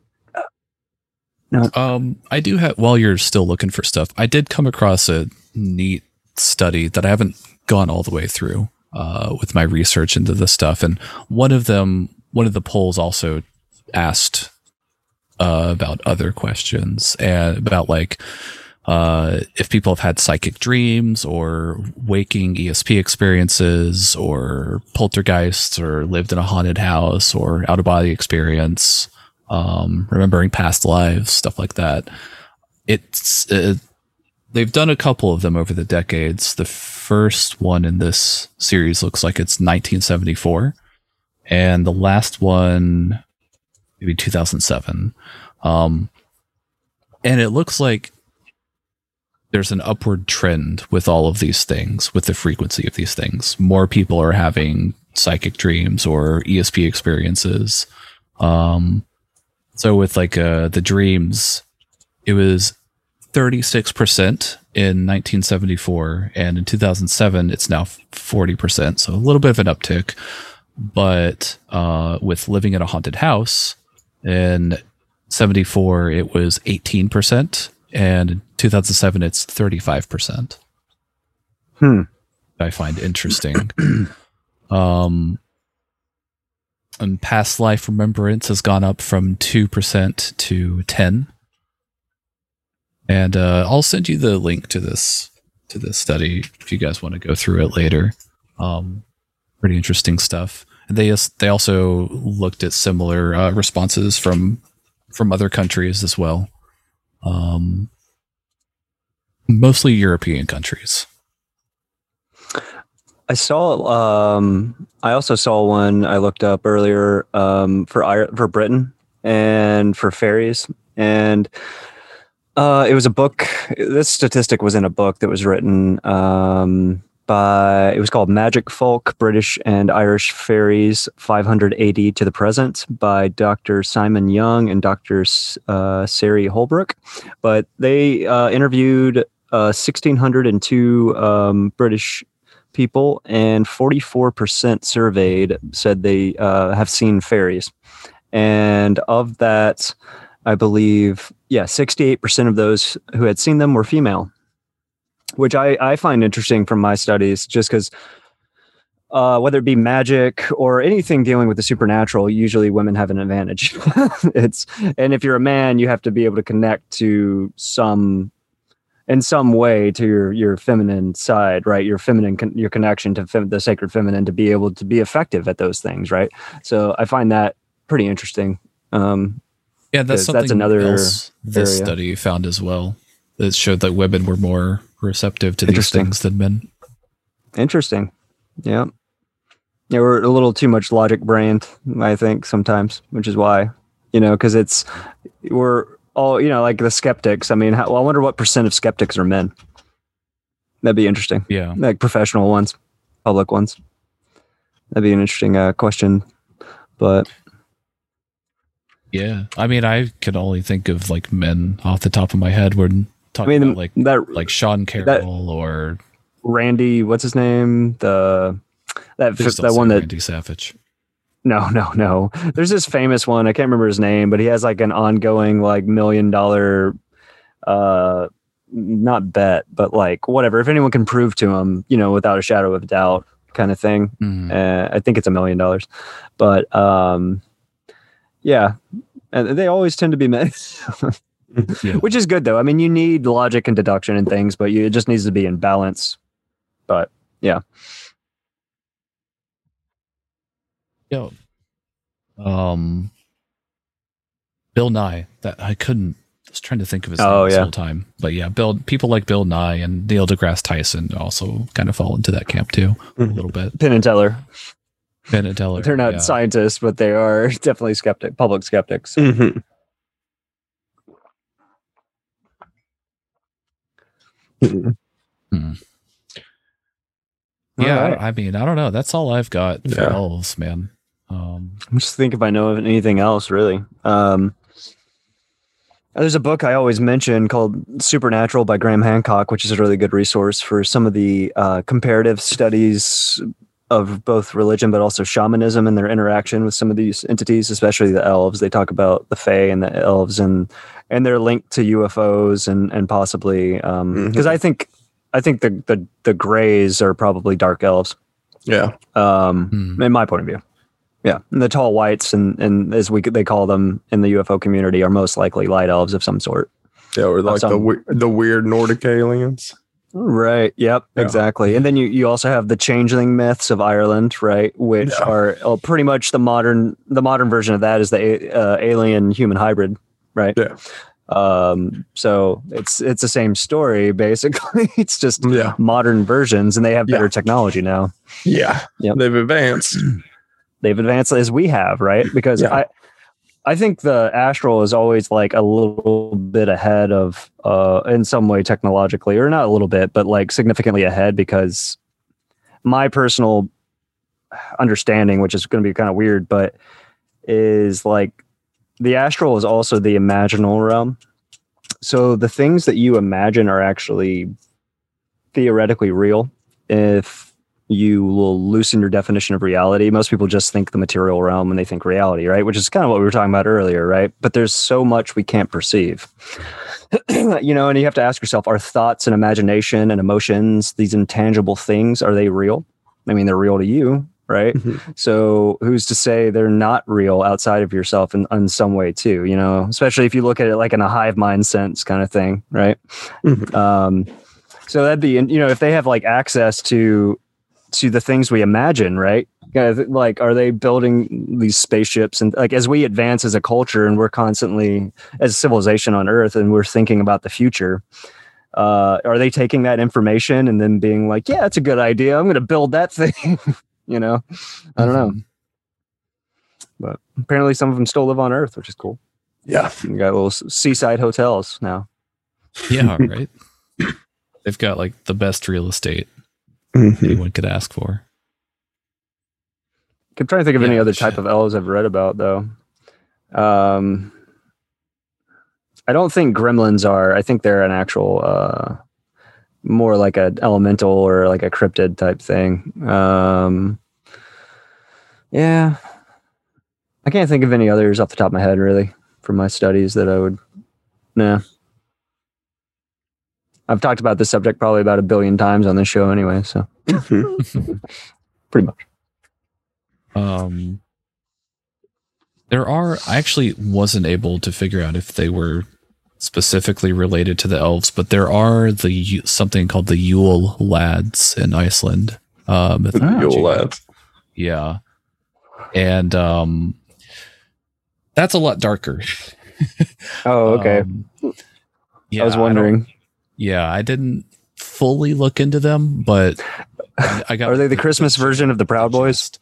No. I do have, while you're still looking for stuff, I did come across a neat study that I haven't gone all the way through with my research into this stuff. And one of the polls also asked about other questions and about like, if people have had psychic dreams or waking ESP experiences or poltergeists or lived in a haunted house or out of body experience, remembering past lives, stuff like that. It's they've done a couple of them over the decades. The first one in this series looks like it's 1974, and the last one maybe 2007. And it looks like there's an upward trend with all of these things, with the frequency of these things. More people are having psychic dreams or ESP experiences. So with like the dreams, it was 36% in 1974, and in 2007 it's now 40%, so a little bit of an uptick. But with living in a haunted house in 74 it was 18%, and in 2007 it's 35%. I find interesting. And past life remembrance has gone up from 2% to 10%. And I'll send you the link to this study if you guys want to go through it later. Pretty interesting stuff. And they also looked at similar responses from other countries as well, mostly European countries. I also saw one I looked up earlier for Britain and for fairies, and it was a book. This statistic was in a book that was written it was called Magic Folk, British and Irish Fairies 500 AD to the Present by Dr. Simon Young and Dr. Sari Holbrook. But they interviewed 1,602 British people, and 44% surveyed said they have seen fairies. And of that, I believe, 68% of those who had seen them were female, which I find interesting from my studies, just because whether it be magic or anything dealing with the supernatural, usually women have an advantage. And if you're a man, you have to be able to connect to in some way to your feminine side, right? Your connection to the sacred feminine to be able to be effective at those things, right? So I find that pretty interesting. That's another else this study found as well. It showed that women were more receptive to these things than men. Interesting. Yeah. Yeah, we're a little too much logic brained, I think, sometimes, which is why, because we're all, like the skeptics. I mean, I wonder what % of skeptics are men. That'd be interesting. Yeah. Like professional ones, public ones. That'd be an interesting question. But yeah, I mean, I can only think of like men off the top of my head when talking about like Sean Carroll or Randy. What's his name? That one that Randy Savage. No. There's this famous one. I can't remember his name, but he has like an ongoing like $1 million, not bet, but like whatever. If anyone can prove to him, without a shadow of a doubt, kind of thing. I think it's $1 million, but yeah, and they always tend to be men. Yeah. Which is good though. I mean, you need logic and deduction and things, but it just needs to be in balance. But yeah. Bill Nye. That I was trying to think of his name this whole time. But yeah, people like Bill Nye and Neil deGrasse Tyson also kind of fall into that camp too, a little bit. Penn and Teller. They're not scientists, but they are definitely public skeptics. Mm-hmm. Yeah, right. I mean, I don't know. That's all I've got for elves, man. I'm just thinking if I know of anything else, really. There's a book I always mention called Supernatural by Graham Hancock, which is a really good resource for some of the comparative studies of both religion, but also shamanism and their interaction with some of these entities, especially the elves. They talk about the Fae and the elves and their link to UFOs and possibly, because I think the Greys are probably dark elves. Yeah. In my point of view. Yeah. And the tall whites and as they call them in the UFO community are most likely light elves of some sort. Yeah. Or like the weird Nordic aliens. Right. Yep. Yeah. Exactly. And then you also have the changeling myths of Ireland, right? Which are pretty much the modern version of that is the alien human hybrid, right? Yeah. So it's the same story basically. It's just modern versions, and they have better technology now. Yeah. Yep. They've advanced. They've advanced as we have, right? Because I think the astral is always like a little bit ahead of in some way technologically, or not a little bit, but like significantly ahead, because my personal understanding, which is going to be kind of weird, but is like the astral is also the imaginal realm. So the things that you imagine are actually theoretically real if you will loosen your definition of reality. Most people just think the material realm when they think reality, right? Which is kind of what we were talking about earlier, right? But there's so much we can't perceive. And you have to ask yourself, are thoughts and imagination and emotions, these intangible things, are they real? I mean, they're real to you, right? Mm-hmm. So who's to say they're not real outside of yourself in some way too, especially if you look at it like in a hive mind sense kind of thing, right? Mm-hmm. So that'd be, if they have like access to the things we imagine, right? Like, are they building these spaceships? And like, as we advance as a culture and we're constantly as a civilization on Earth and we're thinking about the future, are they taking that information and then being like, yeah, it's a good idea, I'm going to build that thing? I don't know. But apparently some of them still live on Earth, which is cool. Yeah. You got little seaside hotels now. Yeah, right. They've got like the best real estate anyone could ask for. I'm trying to think of any other type of elves I've read about, though. I don't think gremlins are. I think they're an actual, more like an elemental or like a cryptid type thing. Yeah. I can't think of any others off the top of my head, really, from my studies that I would. Nah. I've talked about this subject probably about 1 billion times on this show anyway, so pretty much. I actually wasn't able to figure out if they were specifically related to the elves, but there are something called the Yule lads in Iceland. Yule lads. Yeah. And that's a lot darker. Oh, okay. Yeah, I was wondering. I didn't fully look into them, but I got. Are they the Christmas version of the Proud Boys?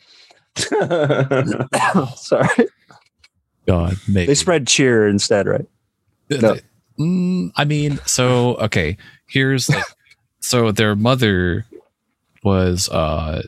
Sorry. God, maybe. They spread cheer instead, right? No. I mean, so, okay, here's like, so their mother was, fuck,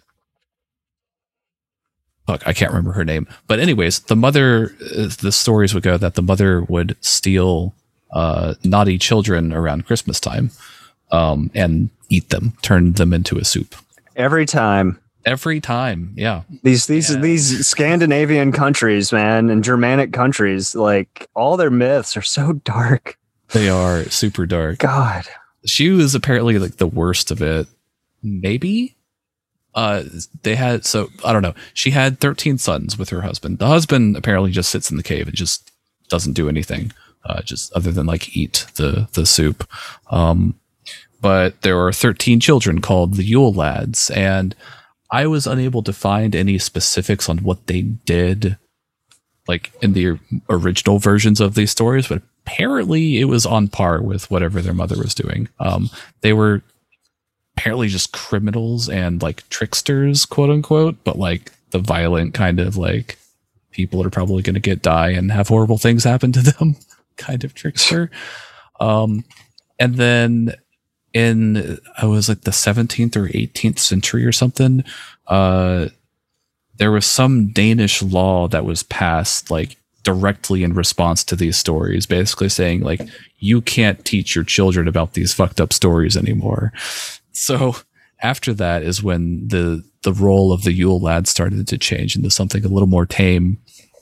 I can't remember her name. But anyways, the stories would go that the mother would steal naughty children around Christmas time and eat them, turn them into a soup. Every time, yeah. These Scandinavian countries, man, and Germanic countries, like all their myths are so dark. They are super dark. God. She was apparently like the worst of it. Maybe? They had, so I don't know. She had 13 sons with her husband. The husband apparently just sits in the cave and just doesn't do anything. Just other than like eat the soup. But there were 13 children called the Yule lads, and I was unable to find any specifics on what they did, like in the original versions of these stories, but apparently it was on par with whatever their mother was doing. They were apparently just criminals and like tricksters, quote unquote, but like the violent kind of like people are probably going to die and have horrible things happen to them kind of trickster. And then I was like the 17th or 18th century or something, there was some Danish law that was passed like directly in response to these stories, basically saying like, you can't teach your children about these fucked up stories anymore. So after that is when the role of the Yule lads started to change into something a little more tame.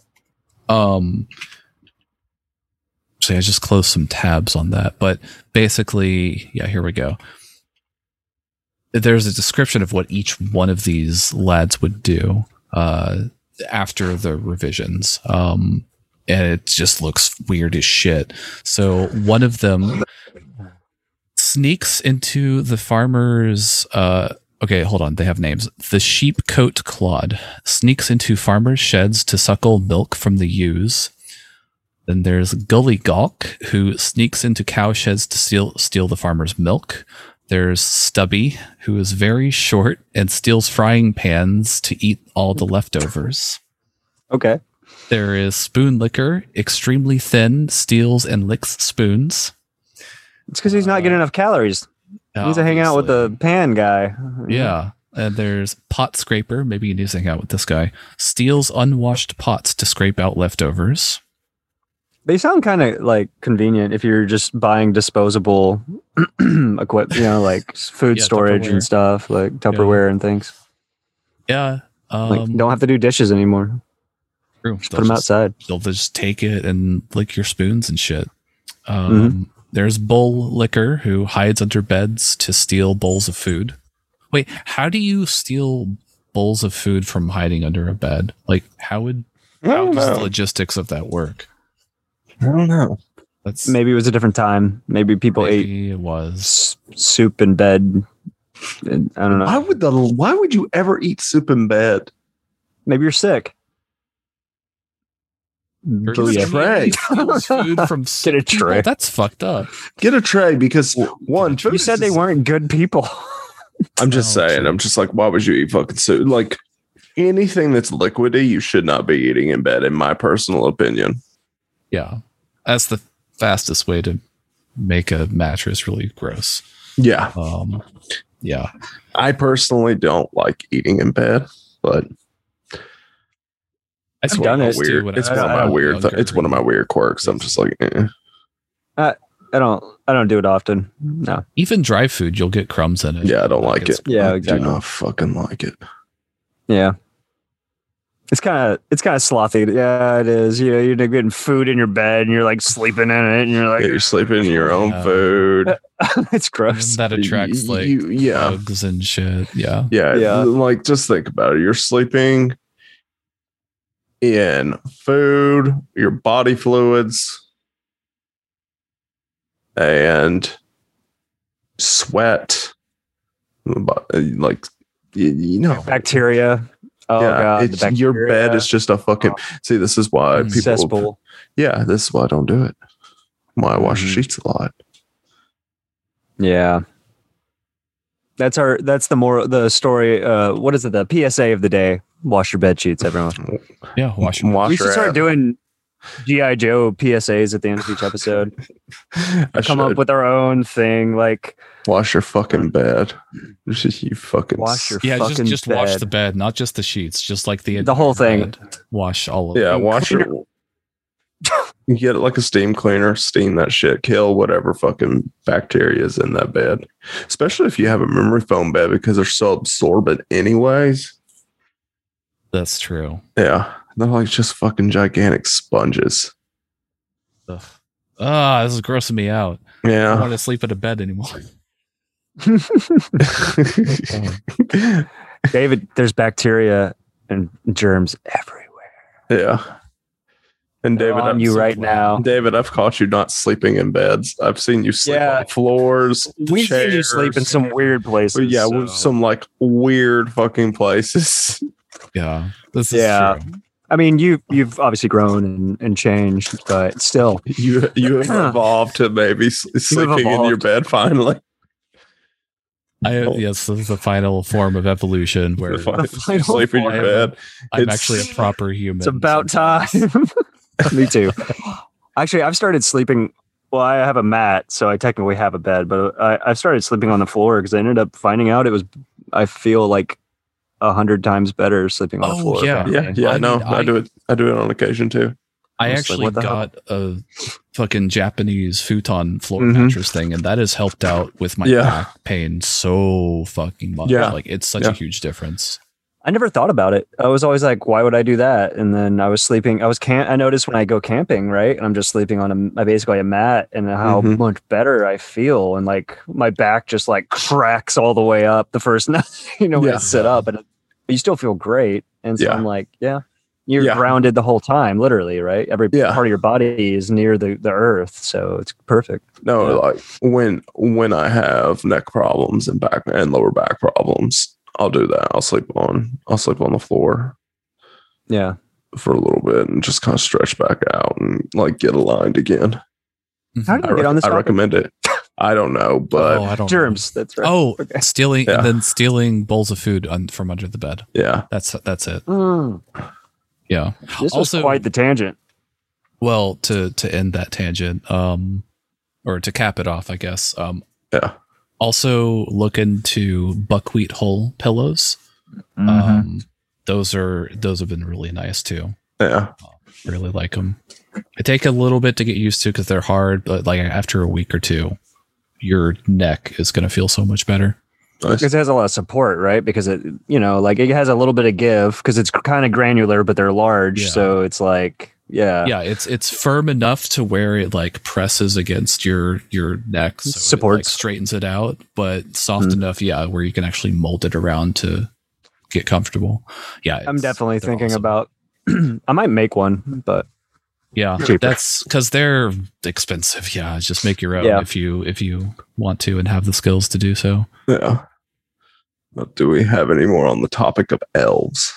So I just closed some tabs on that, but basically, yeah, here we go. There's a description of what each one of these lads would do after the revisions. And it just looks weird as shit. So one of them sneaks into the farmer's, okay, hold on, they have names. The sheepcoat clod sneaks into farmers' sheds to suckle milk from the ewes. Then there's Gully Gawk, who sneaks into cow sheds to steal the farmer's milk. There's Stubby, who is very short and steals frying pans to eat all the leftovers. Okay. There is Spoon Licker, extremely thin, steals and licks spoons. It's because he's not getting enough calories. He needs to hang out with the pan guy. Yeah. And there's Pot Scraper, maybe he needs to hang out with this guy. Steals unwashed pots to scrape out leftovers. They sound kind of like convenient if you're just buying disposable equipment, like food storage Tupperware. And stuff, like Tupperware and things. Yeah. Like, don't have to do dishes anymore. True. Just put them outside. They'll just take it and lick your spoons and shit. Mm-hmm. There's Bull Licker, who hides under beds to steal bowls of food. Wait, how do you steal bowls of food from hiding under a bed? Like, how does the logistics of that work? I don't know. Maybe it was a different time. Maybe people ate it was soup in bed. I don't know. Why would you ever eat soup in bed? Maybe you're sick. Get a tray. Food from Get a tray. People? That's fucked up. Get a tray because you said they weren't good people. I'm just saying. I'm just like, why would you eat fucking soup? Like anything that's liquidy, you should not be eating in bed, in my personal opinion. Yeah, that's the fastest way to make a mattress really gross. Yeah. Yeah. I personally don't like eating in bed, but I've done it. Weird. It's one of my weird. It's one of my weird quirks. I'm just like, I don't do it often. No. Even dry food, you'll get crumbs in it. Yeah, I don't like it. Yeah, exactly. I do not fucking like it. Yeah. It's kind of slothy. Yeah, it is. You're getting food in your bed and you're like sleeping in it and you're like you're sleeping in your own food. It's gross. That attracts bugs and shit. Yeah. Like just think about it. You're sleeping in food, your body fluids, and sweat. Like bacteria. Oh yeah, God, your bed is just a fucking. See, this is why people. Cesspool. Yeah, this is why I don't do it. Why I wash the sheets a lot. Yeah, that's the story. What is it? The PSA of the day: wash your bed sheets, everyone. Yeah, wash. We should start doing G.I. Joe PSAs at the end of each episode. Come up with our own thing, like wash your fucking bed. You fucking wash your fucking just bed. Wash the bed, not just the sheets, just like the whole thing. Bed. Wash all of it. Yeah, wash it. You get it like a steam cleaner, steam that shit, kill whatever fucking bacteria is in that bed. Especially if you have a memory foam bed because they're so absorbent anyways. That's true. Yeah. They're like just fucking gigantic sponges. Ugh. This is grossing me out. Yeah. I don't want to sleep in a bed anymore. David, there's bacteria and germs everywhere. Yeah. And David, I'm you right now. David, I've caught you not sleeping in beds. I've seen you sleep on floors. We've seen you sleep in some weird places. Yeah, with some like weird fucking places. Yeah. This is true. I mean, you've obviously grown and changed, but still, you have evolved to maybe sleeping in your bed finally. Yes, this is the final form of evolution where you sleep in your bed. I'm actually a proper human. It's about time. Me too. Actually, I've started sleeping. Well, I have a mat, so I technically have a bed, but I've started sleeping on the floor because I ended up finding out I feel like 100 times better sleeping on the floor. Yeah. I do it. I do it on occasion too. I actually got a fucking Japanese futon floor mattress thing, and that has helped out with my back pain so fucking much. Yeah. Like it's such a huge difference. I never thought about it. I was always like, why would I do that? And then I was sleeping. I noticed when I go camping, right? And I'm just sleeping on basically a mat, and how much better I feel. And like my back just like cracks all the way up the first night, when I sit up, and you still feel great. And so I'm like, you're grounded the whole time, literally, right? Every part of your body is near the earth. So it's perfect. No, like when I have neck problems and back and lower back problems, I'll do that. I'll sleep on the floor. Yeah. For a little bit and just kind of stretch back out and like get aligned again. How did you get on this? I recommend it. I don't know, but I don't germs. Know. That's right. Oh, okay. Stealing bowls of food from under the bed. Yeah. That's it. Yeah. This was quite the tangent. Well, to end that tangent, or to cap it off, I guess. Also look into buckwheat hull pillows. Those have been really nice too. Yeah. Really like them. They take a little bit to get used to because they're hard, but like after a week or two, your neck is going to feel so much better. Nice. Because it has a lot of support, right? Because it, like it has a little bit of give because it's kind of granular, but they're large. Yeah. So it's like, yeah, it's firm enough to where it like presses against your neck, so supports, it, like, straightens it out, but soft enough, where you can actually mold it around to get comfortable. Yeah, I'm definitely thinking awesome. About. I might make one, but cheaper. That's because they're expensive. Yeah, just make your own if you want to and have the skills to do so. Yeah. But do we have any more on the topic of elves?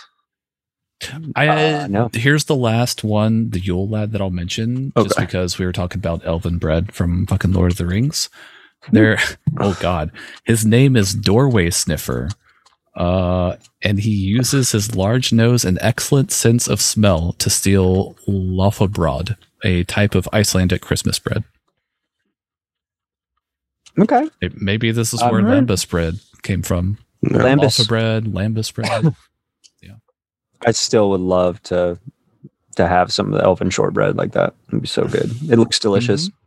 No. Here's the last one, the Yule Lad that I'll mention, just because we were talking about elven bread from fucking Lord of the Rings. Oh god, his name is Doorway Sniffer. And he uses his large nose and excellent sense of smell to steal Lofabrod, a type of Icelandic Christmas bread. Okay. Maybe this is where lambus bread came from. Lambus bread, lambus bread. Yeah. I still would love to have some of the elven shortbread like that. It'd be so good. It looks delicious. Mm-hmm.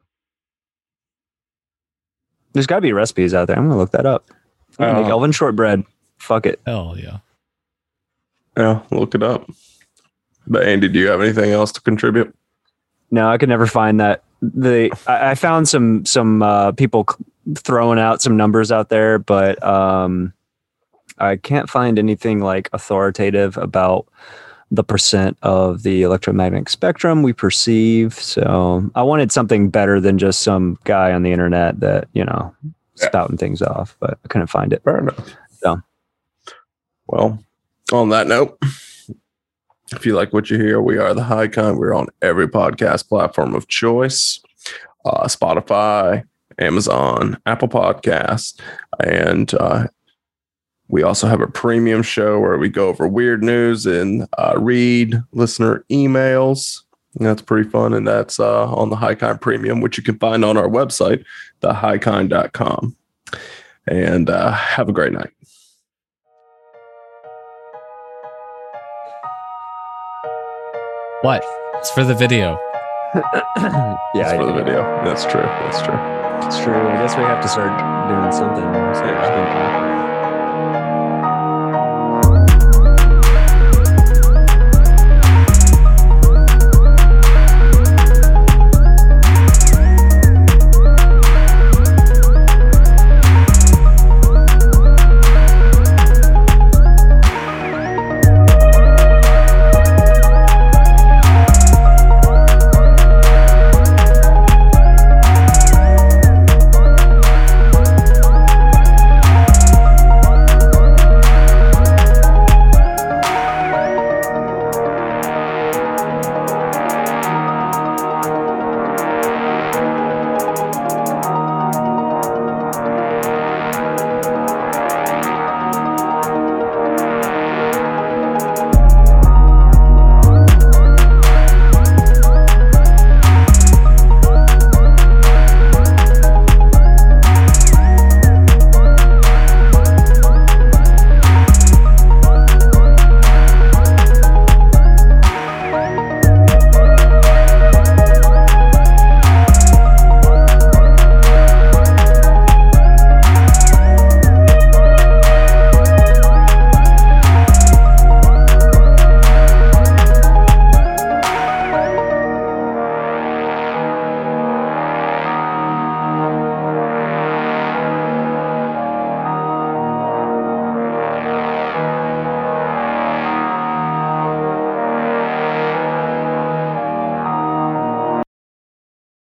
There's got to be recipes out there. I'm going to look that up. Make elven shortbread. Fuck it. Hell yeah. Yeah, look it up. But Andy, do you have anything else to contribute? No, I could never find that. I found some people throwing out some numbers out there, but I can't find anything like authoritative about the percent of the electromagnetic spectrum we perceive. So I wanted something better than just some guy on the internet that, spouting things off, but I couldn't find it. Fair enough. So. Well, on that note, if you like what you hear, we are the High Kind. We're on every podcast platform of choice, Spotify, Amazon, Apple Podcasts, and we also have a premium show where we go over weird news and read listener emails. And that's pretty fun, and that's on the High Kind Premium, which you can find on our website, thehighkind.com. And have a great night. What? It's for the video. It's for the video. That's true. It's true. I guess we have to start doing something.